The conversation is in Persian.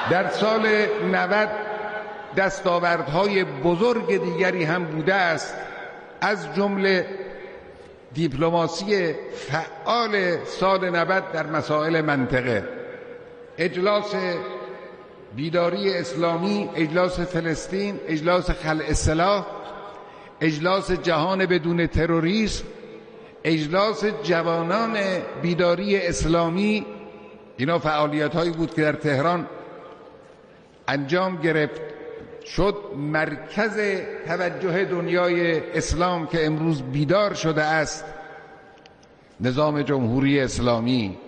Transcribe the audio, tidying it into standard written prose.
در سال 90 دستاوردهای بزرگ دیگری هم بوده است، از جمله دیپلماسی فعال سال 90 در مسائل منطقه، اجلاس بیداری اسلامی، اجلاس فلسطین، اجلاس خلع سلاح، اجلاس جهان بدون تروریسم، اجلاس جوانان بیداری اسلامی. اینا فعالیت هایی بود که در تهران انجام گرفت، شد مرکز توجه دنیای اسلام که امروز بیدار شده است. نظام جمهوری اسلامی